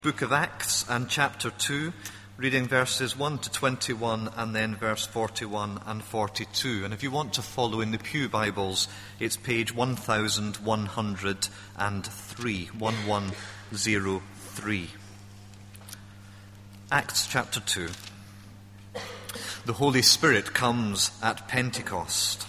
Book of Acts and chapter 2, reading verses 1 to 21 and then verse 41 and 42. And if you want to follow in the Pew Bibles, it's page 1103, 1103. Acts chapter 2. The Holy Spirit comes at Pentecost.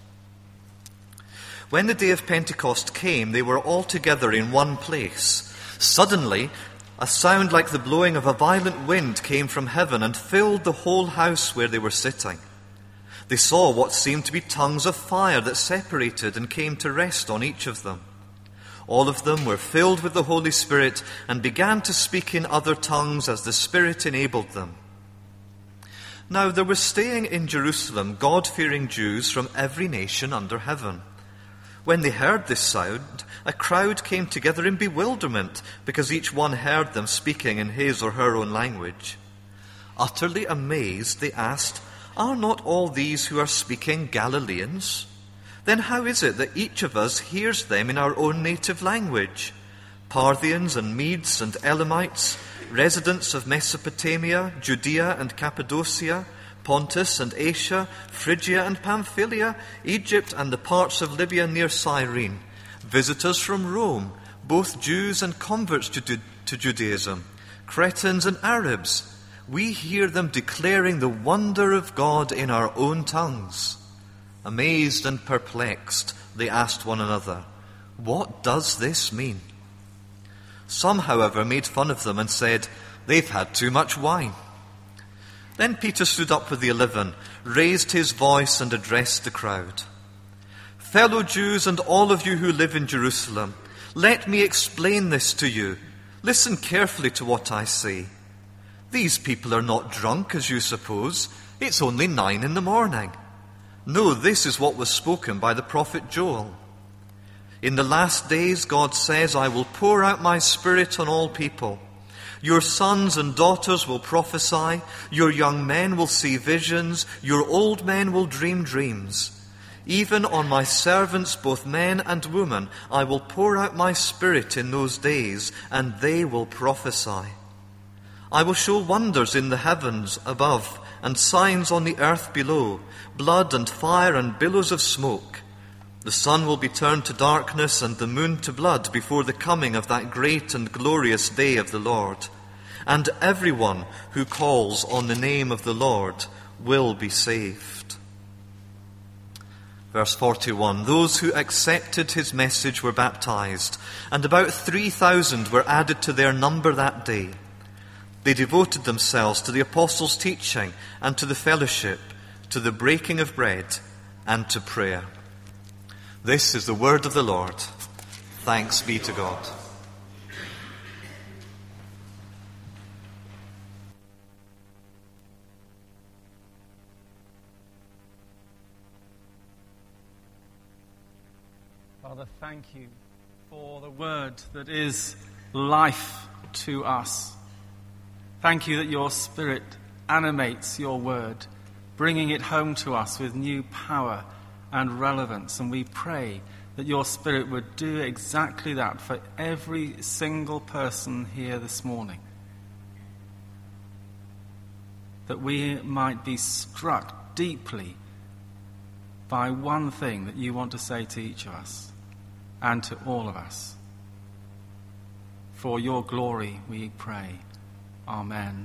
When the day of Pentecost came, they were all together in one place. Suddenly, a sound like the blowing of a violent wind came from heaven and filled the whole house where they were sitting. They saw what seemed to be tongues of fire that separated and came to rest on each of them. All of them were filled with the Holy Spirit and began to speak in other tongues as the Spirit enabled them. Now there were staying in Jerusalem God-fearing Jews from every nation under heaven. When they heard this sound, a crowd came together in bewilderment because each one heard them speaking in his or her own language. Utterly amazed, they asked, "Are not all these who are speaking Galileans? Then how is it that each of us hears them in our own native language? Parthians and Medes and Elamites, residents of Mesopotamia, Judea and Cappadocia, Pontus and Asia, Phrygia and Pamphylia, Egypt and the parts of Libya near Cyrene, visitors from Rome, both Jews and converts to Judaism, Cretans and Arabs. We hear them declaring the wonder of God in our own tongues." Amazed and perplexed, they asked one another, "What does this mean?" Some, however, made fun of them and said, "They've had too much wine." Then Peter stood up with the 11, raised his voice and addressed the crowd. "Fellow Jews and all of you who live in Jerusalem, let me explain this to you. Listen carefully to what I say. These people are not drunk, as you suppose. It's only 9 a.m. No, this is what was spoken by the prophet Joel. In the last days, God says, I will pour out my Spirit on all people. Your sons and daughters will prophesy, your young men will see visions, your old men will dream dreams. Even on my servants, both men and women, I will pour out my Spirit in those days, and they will prophesy. I will show wonders in the heavens above, and signs on the earth below, blood and fire and billows of smoke. The sun will be turned to darkness and the moon to blood before the coming of that great and glorious day of the Lord. And everyone who calls on the name of the Lord will be saved." Verse 41, those who accepted his message were baptized, and about 3,000 were added to their number that day. They devoted themselves to the apostles' teaching and to the fellowship, to the breaking of bread and to prayer. This is the word of the Lord. Thanks be to God. Father, thank you for the word that is life to us. Thank you that your Spirit animates your word, bringing it home to us with new power and relevance. And we pray that your Spirit would do exactly that for every single person here this morning. That we might be struck deeply by one thing that you want to say to each of us and to all of us. For your glory we pray. Amen.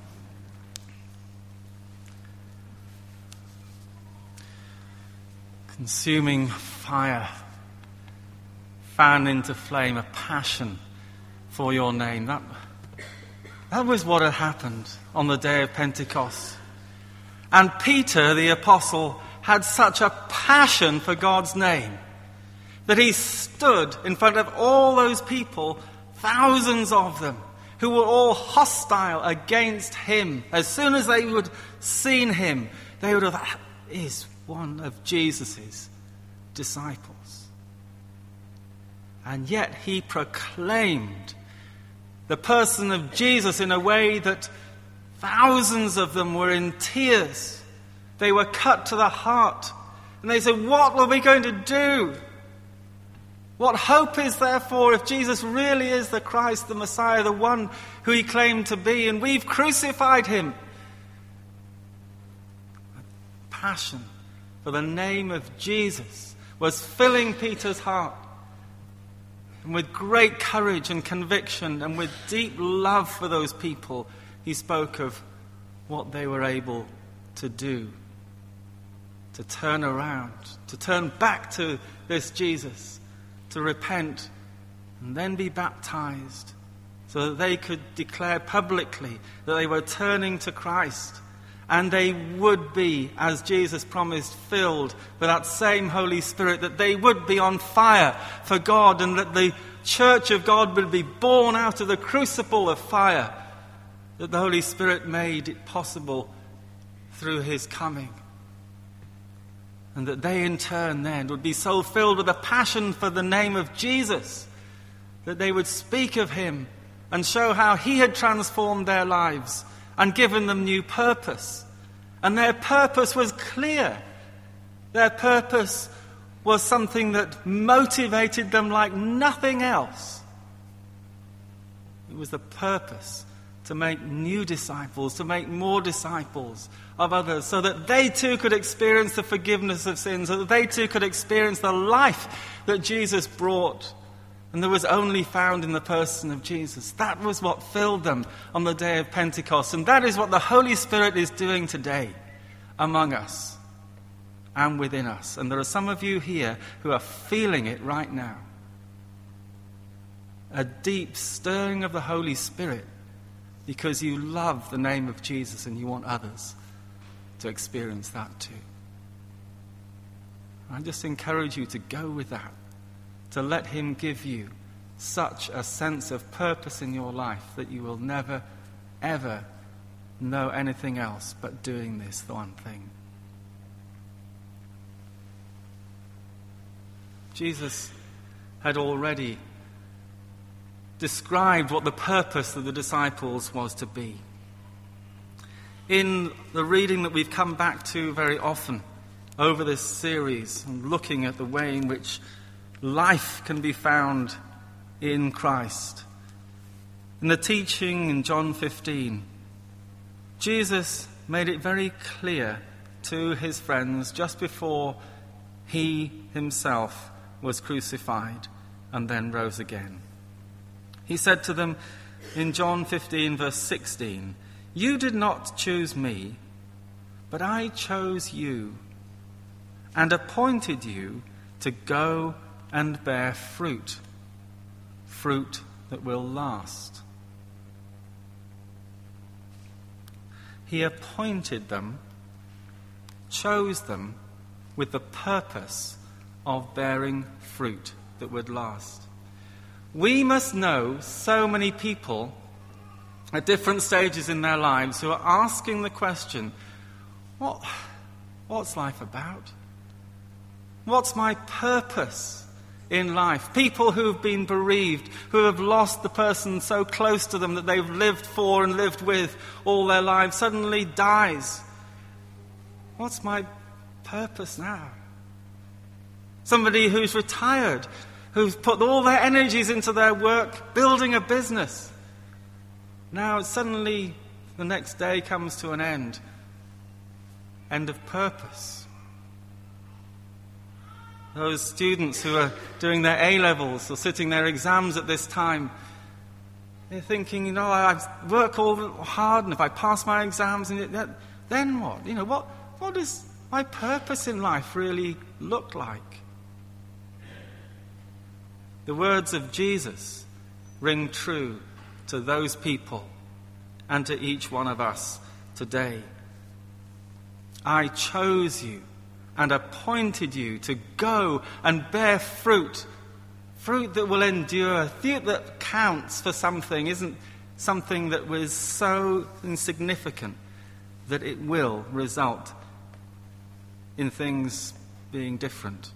Consuming fire, fan into flame, a passion for your name. That was what had happened on the day of Pentecost. And Peter, the apostle, had such a passion for God's name that he stood in front of all those people, thousands of them, who were all hostile against him. As soon as they would seen him, they would have, that is one of Jesus' disciples. And yet he proclaimed the person of Jesus in a way that thousands of them were in tears. They were cut to the heart. And they said, "What are we going to do? What hope is there for if Jesus really is the Christ, the Messiah, the one who he claimed to be, and we've crucified him? A passion for the name of Jesus was filling Peter's heart. And with great courage and conviction and with deep love for those people, he spoke of what they were able to do, to turn around, to turn back to this Jesus, to repent and then be baptized so that they could declare publicly that they were turning to Christ. And they would be, as Jesus promised, filled with that same Holy Spirit, that they would be on fire for God, and that the church of God would be born out of the crucible of fire, that the Holy Spirit made it possible through his coming. And that they in turn then would be so filled with a passion for the name of Jesus that they would speak of him and show how he had transformed their lives and given them new purpose. And their purpose was clear. Their purpose was something that motivated them like nothing else. It was the purpose to make new disciples, to make more disciples of others, so that they too could experience the forgiveness of sins, so that they too could experience the life that Jesus brought and that was only found in the person of Jesus. That was what filled them on the day of Pentecost. And that is what the Holy Spirit is doing today among us and within us. And there are some of you here who are feeling it right now. A deep stirring of the Holy Spirit because you love the name of Jesus and you want others to experience that too. I just encourage you to go with that, to let him give you such a sense of purpose in your life that you will never, ever know anything else but doing this one thing. Jesus had already described what the purpose of the disciples was to be. In the reading that we've come back to very often over this series, and looking at the way in which life can be found in Christ, in the teaching in John 15, Jesus made it very clear to his friends just before he himself was crucified and then rose again. He said to them in John 15, verse 16, "You did not choose me, but I chose you and appointed you to go and bear fruit, fruit that will last." He appointed them, chose them with the purpose of bearing fruit that would last. We must know so many people at different stages in their lives who are asking the question, what's life about? What's my purpose in life? People who've been bereaved, who have lost the person so close to them that they've lived for and lived with all their lives, suddenly dies. What's my purpose now? Somebody who's retired, who's put all their energies into their work, building a business. Now suddenly the next day comes to an end. End of purpose. Those students who are doing their A-levels or sitting their exams at this time, they're thinking, I've worked all hard, and if I pass my exams, then what? What does my purpose in life really look like? The words of Jesus ring true to those people and to each one of us today. I chose you and appointed you to go and bear fruit, fruit that will endure, fruit that counts for something, isn't something that was so insignificant that it will result in things being different.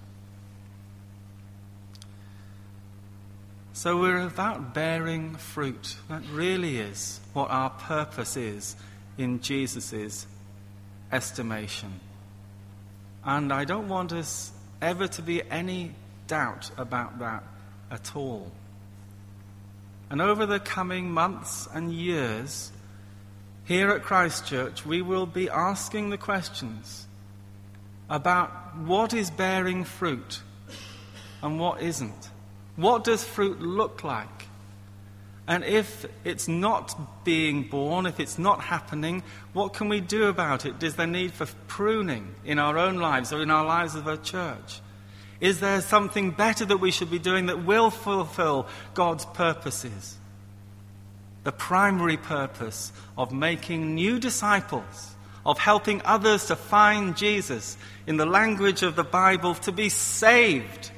So we're about bearing fruit. That really is what our purpose is in Jesus' estimation. And I don't want us ever to be any doubt about that at all. And over the coming months and years, here at Christ Church, we will be asking the questions about what is bearing fruit and what isn't. What does fruit look like? And if it's not being born, if it's not happening, what can we do about it? Is there need for pruning in our own lives or in our lives of our church? Is there something better that we should be doing that will fulfill God's purposes? The primary purpose of making new disciples, of helping others to find Jesus, in the language of the Bible, to be saved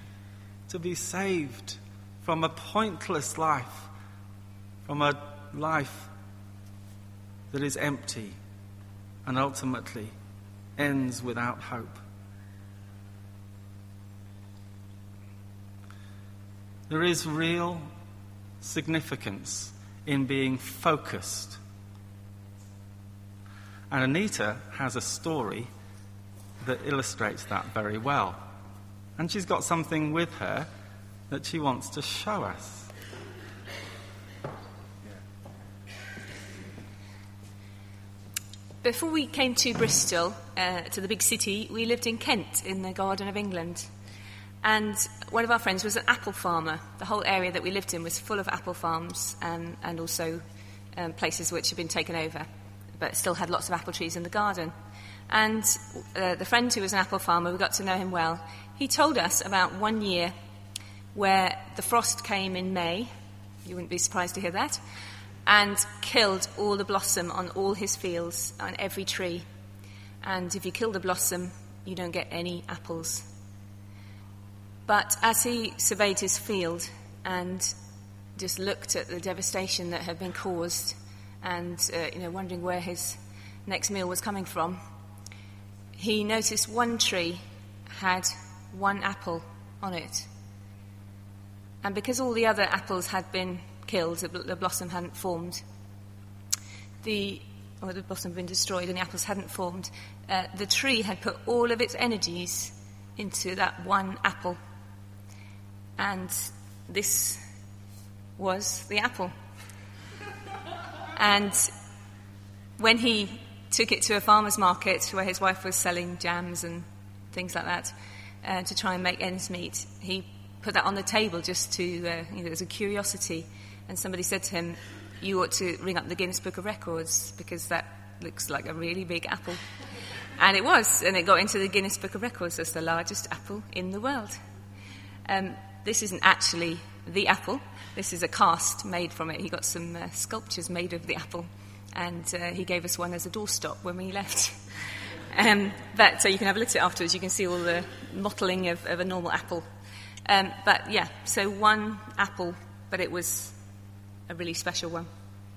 from a pointless life, from a life that is empty and ultimately ends without hope. There is real significance in being focused. And Anita has a story that illustrates that very well. And she's got something with her that she wants to show us. Before we came to Bristol, to the big city, we lived in Kent, in the Garden of England. And one of our friends was an apple farmer. The whole area that we lived in was full of apple farms and also places which had been taken over, but still had lots of apple trees in the garden. And the friend who was an apple farmer, we got to know him well, he told us about one year where the frost came in May, you wouldn't be surprised to hear that, and killed all the blossom on all his fields, on every tree. And if you kill the blossom, you don't get any apples. But as he surveyed his field and just looked at the devastation that had been caused and wondering where his next meal was coming from, he noticed one tree had one apple on it. And because all the other apples had been killed, the blossom hadn't formed, the blossom had been destroyed and the apples hadn't formed, the tree had put all of its energies into that one apple. And this was the apple. And when he took it to a farmer's market where his wife was selling jams and things like that to try and make ends meet, he put that on the table just to, as a curiosity. And somebody said to him, "You ought to ring up the Guinness Book of Records because that looks like a really big apple." And it was, and it got into the Guinness Book of Records as the largest apple in the world. This isn't actually the apple. This is a cast made from it. He got some sculptures made of the apple, and he gave us one as a doorstop when we left. So you can have a look at it afterwards. You can see all the mottling of a normal apple. So one apple, but it was a really special one.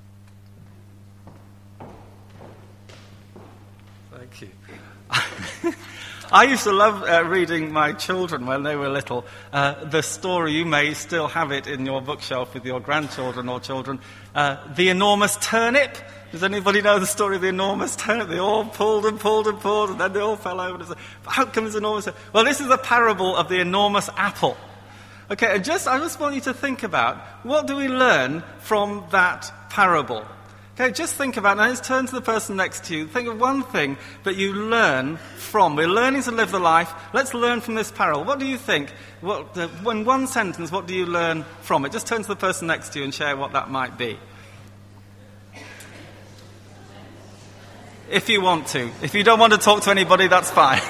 Thank you. I used to love reading my children when they were little the story, you may still have it in your bookshelf with your grandchildren or children, The Enormous Turnip. Does anybody know the story of the enormous turnip? They all pulled and pulled and pulled, and then they all fell over. How come it's enormous? Well, this is the parable of the enormous apple. Okay, I just want you to think about, what do we learn from that parable? Okay, just think about it. Now let's turn to the person next to you. Think of one thing that you learn from. We're learning to live the life. Let's learn from this parable. What do you think? In one sentence, what do you learn from it? Just turn to the person next to you and share what that might be. If you want to. If you don't want to talk to anybody, that's fine.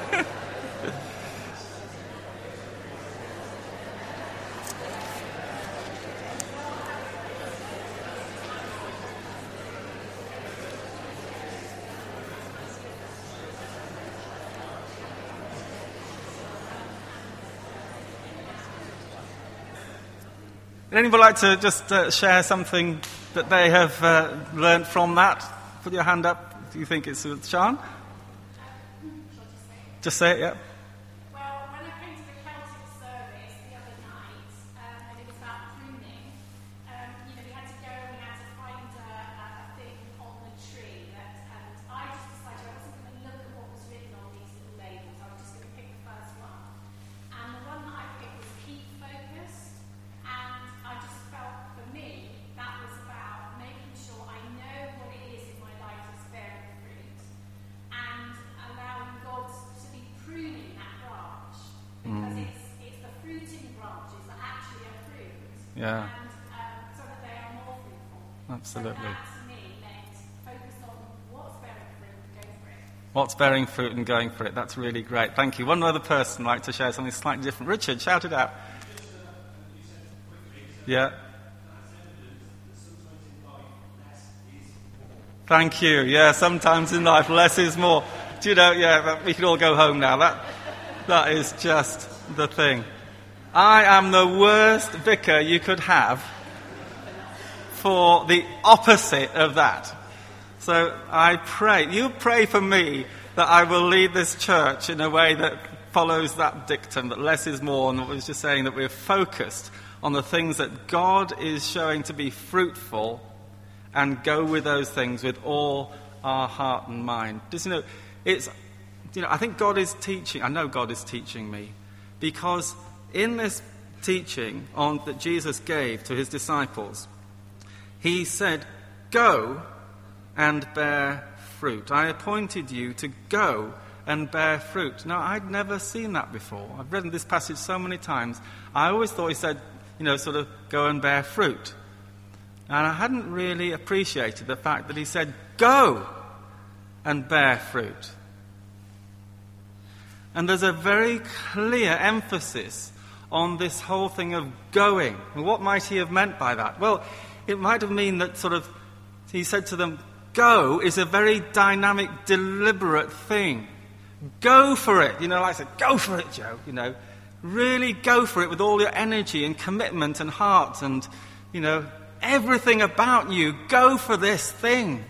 Would anybody like to just share something that they have learnt from that? Put your hand up. Do you think it's Sean? Just say it, yeah. Well, when I came to the Celtic service the other night, and it was about pruning, we had to go and we had to find a thing on the tree. And I just decided I wasn't going to look at what was written on these little labels. I was just going to pick the first one. And the one that I picked was keep focused. Yeah. And so that they are more fruitful. Absolutely. So that, to me, meant focus on what's bearing fruit, go for it. What's bearing fruit and going for it. That's really great. Thank you. One other person would like to share something slightly different. Richard, shout it out. Yeah. Thank you. Yeah, sometimes in life, less is more. Do you know, yeah, we can all go home now. That is just the thing. I am the worst vicar you could have for the opposite of that. So I pray, you pray for me that I will lead this church in a way that follows that dictum, that less is more, and what I was just saying, that we're focused on the things that God is showing to be fruitful and go with those things with all our heart and mind. Just, I think God is teaching, I know God is teaching me, because in this teaching that Jesus gave to his disciples, he said, go and bear fruit. I appointed you to go and bear fruit. Now, I'd never seen that before. I've read this passage so many times. I always thought he said, sort of go and bear fruit. And I hadn't really appreciated the fact that he said, go and bear fruit. And there's a very clear emphasis on this whole thing of going. And what might he have meant by that? Well, it might have meant that he said to them, go is a very dynamic, deliberate thing. Go for it. Like I said, go for it, Joe. Really go for it with all your energy and commitment and heart and, everything about you. Go for this thing.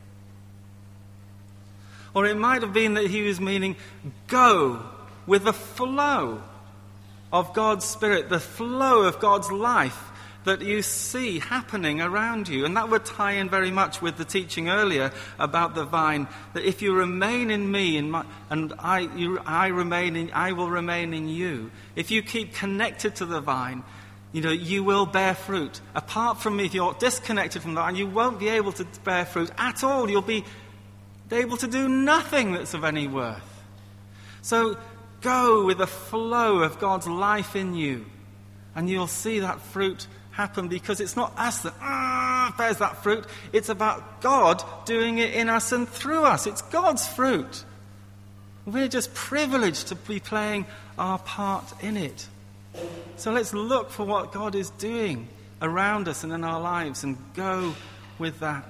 Or it might have been that he was meaning go with the flow of God's Spirit, the flow of God's life that you see happening around you. And that would tie in very much with the teaching earlier about the vine, that if you remain in me and I will remain in you. If you keep connected to the vine, you will bear fruit. Apart from me, if you're disconnected from the vine, you won't be able to bear fruit at all. You'll be able to do nothing that's of any worth. So go with the flow of God's life in you, and you'll see that fruit happen, because it's not us that bears that fruit. It's about God doing it in us and through us. It's God's fruit. We're just privileged to be playing our part in it. So let's look for what God is doing around us and in our lives and go with that.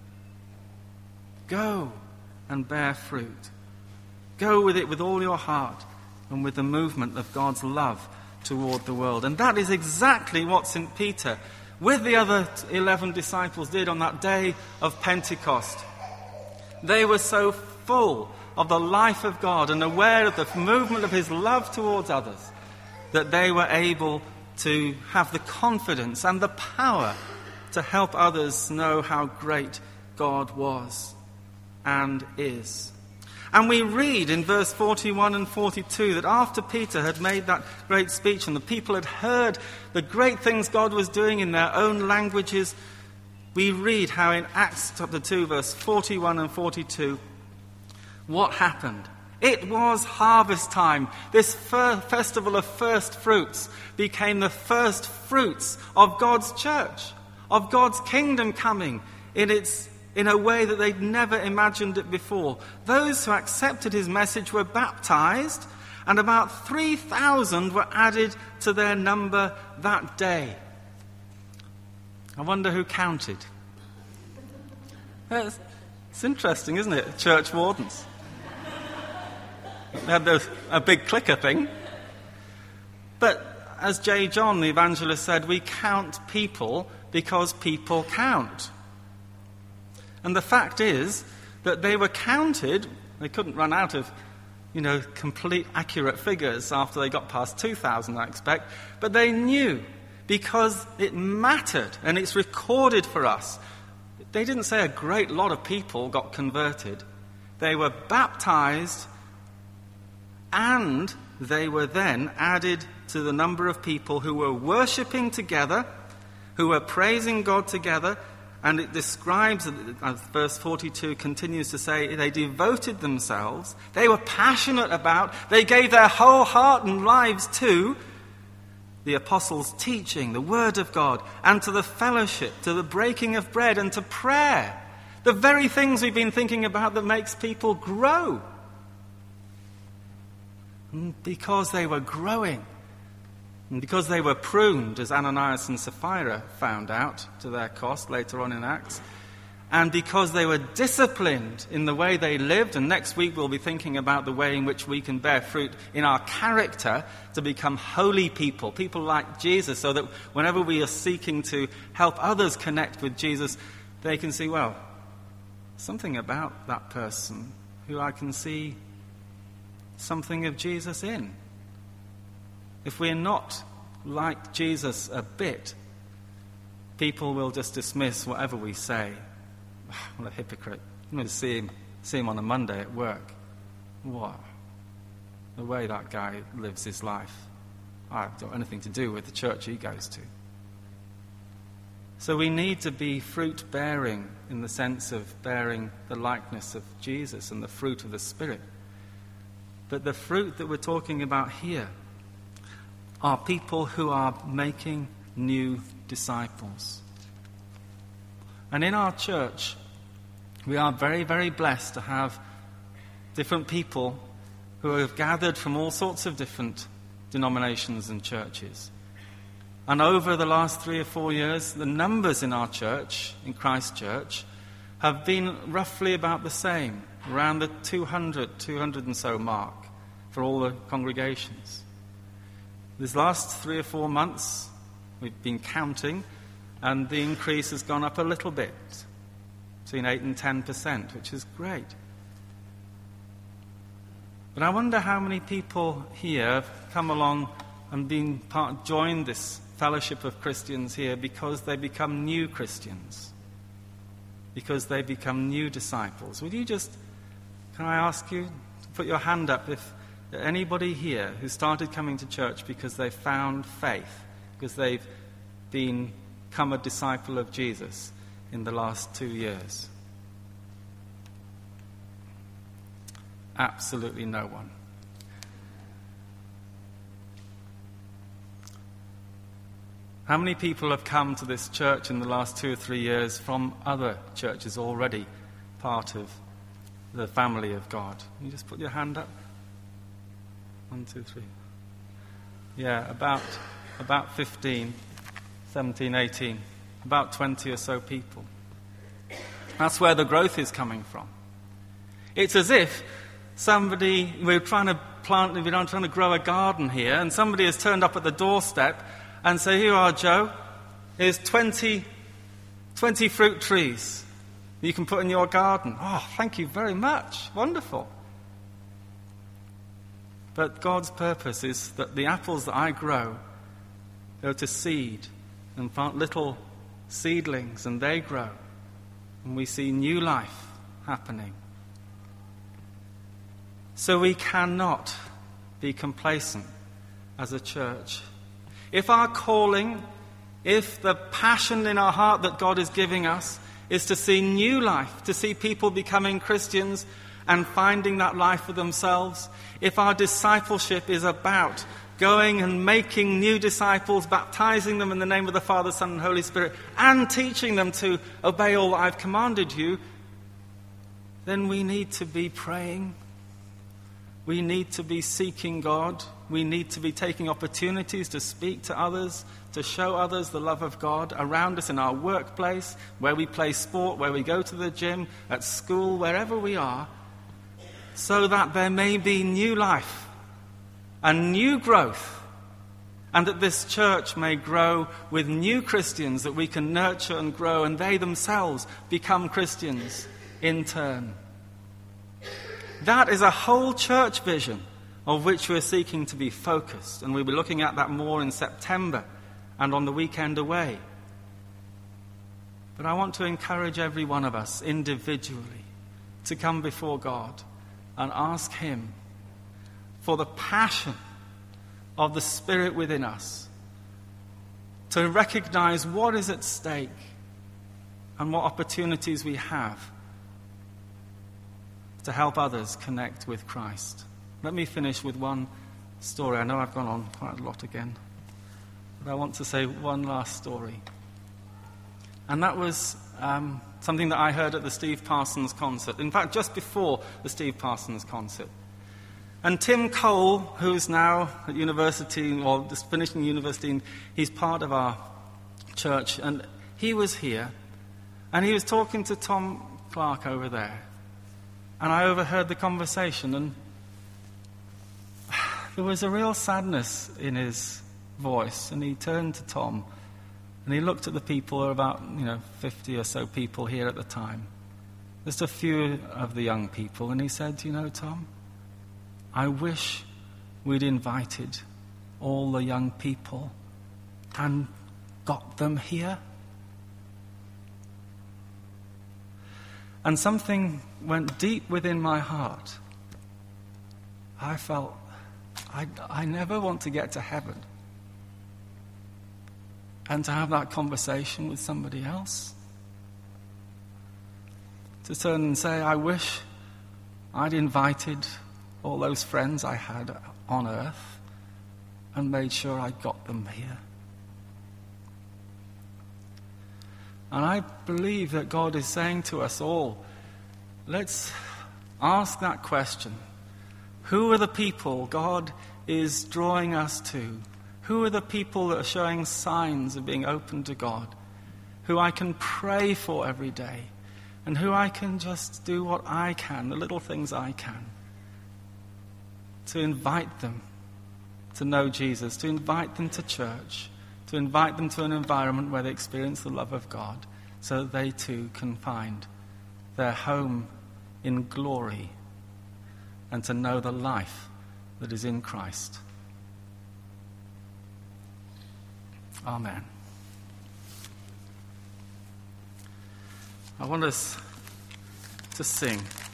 Go and bear fruit. Go with it with all your heart and with the movement of God's love toward the world. And that is exactly what St. Peter, with the other 11 disciples, did on that day of Pentecost. They were so full of the life of God and aware of the movement of his love towards others that they were able to have the confidence and the power to help others know how great God was and is. And we read in verse 41 and 42 that after Peter had made that great speech and the people had heard the great things God was doing in their own languages, we read how in Acts chapter 2, verse 41 and 42, what happened? It was harvest time. This festival of first fruits became the first fruits of God's church, of God's kingdom coming in a way that they'd never imagined it before. Those who accepted his message were baptized, and about 3,000 were added to their number that day. I wonder who counted. It's interesting, isn't it? Church wardens. They had a big clicker thing. But as J. John, the evangelist, said, we count people because people count. And the fact is that they were counted. They couldn't run out of, complete accurate figures after they got past 2,000, I expect. But they knew, because it mattered and it's recorded for us. They didn't say a great lot of people got converted. They were baptized, and they were then added to the number of people who were worshipping together, who were praising God together. And it describes, as verse 42 continues to say, they devoted themselves, they were passionate about, they gave their whole heart and lives to the apostles' teaching, the word of God, and to the fellowship, to the breaking of bread, and to prayer. The very things we've been thinking about that makes people grow. And because they were growing, and because they were pruned, as Ananias and Sapphira found out to their cost later on in Acts, and because they were disciplined in the way they lived, and next week we'll be thinking about the way in which we can bear fruit in our character to become holy people, people like Jesus, so that whenever we are seeking to help others connect with Jesus, they can see, well, something about that person who I can see something of Jesus in. If we're not like Jesus a bit, people will just dismiss whatever we say. What a hypocrite. I'm going to see him on a Monday at work. What? The way that guy lives his life. I haven't got anything to do with the church he goes to. So we need to be fruit-bearing in the sense of bearing the likeness of Jesus and the fruit of the Spirit. But the fruit that we're talking about here are people who are making new disciples. And in our church, we are very, very blessed to have different people who have gathered from all sorts of different denominations and churches. And over the last 3 or 4 years, the numbers in our church, in Christ Church, have been roughly about the same, around the 200 and so mark for all the congregations. These last 3 or 4 months, we've been counting, and the increase has gone up a little bit, between 8 and 10%, which is great. But I wonder how many people here have come along and joined this fellowship of Christians here because they become new Christians, because they become new disciples. Can I ask you to put your hand up if anybody here who started coming to church because they found faith, because they've become a disciple of Jesus in the last 2 years? Absolutely no one. How many people have come to this church in the last 2 or 3 years from other churches already part of the family of God? Can you just put your hand up? 1, 2, 3. Yeah, about 15, 17, 18. About 20 or so people. That's where the growth is coming from. It's as if we're trying to grow a garden here, and somebody has turned up at the doorstep and say, "Here you are, Joe. Here's 20 fruit trees you can put in your garden." Oh, thank you very much. Wonderful. But God's purpose is that the apples that I grow go to seed and plant little seedlings, and they grow. And we see new life happening. So we cannot be complacent as a church. If our calling, if the passion in our heart that God is giving us is to see new life, to see people becoming Christians and finding that life for themselves, if our discipleship is about going and making new disciples, baptizing them in the name of the Father, Son, and Holy Spirit, and teaching them to obey all that I've commanded you, then we need to be praying. We need to be seeking God. We need to be taking opportunities to speak to others, to show others the love of God around us in our workplace, where we play sport, where we go to the gym, at school, wherever we are, so that there may be new life and new growth, and that this church may grow with new Christians that we can nurture and grow, and they themselves become Christians in turn. That is a whole church vision of which we're seeking to be focused, and we'll be looking at that more in September and on the weekend away. But I want to encourage every one of us individually to come before God and ask Him for the passion of the Spirit within us to recognize what is at stake and what opportunities we have to help others connect with Christ. Let me finish with one story. I know I've gone on quite a lot again. But I want to say one last story. And that was something that I heard at the Steve Parsons concert. In fact, just before the Steve Parsons concert. And Tim Cole, who's now at university, or just finishing university, and he's part of our church, and he was here, and he was talking to Tom Clark over there. And I overheard the conversation, and there was a real sadness in his voice. And he turned to Tom, and he looked at the people, there were about 50 or so people here at the time, just a few of the young people, and he said, Tom, I wish we'd invited all the young people and got them here. And something went deep within my heart. I felt, I never want to get to heaven and to have that conversation with somebody else. To turn and say, I wish I'd invited all those friends I had on earth and made sure I got them here. And I believe that God is saying to us all, let's ask that question. Who are the people God is drawing us to? Who are the people that are showing signs of being open to God? Who I can pray for every day? And who I can just do what I can, the little things I can, to invite them to know Jesus, to invite them to church, to invite them to an environment where they experience the love of God, so that they too can find their home in glory and to know the life that is in Christ. Amen. I want us to sing.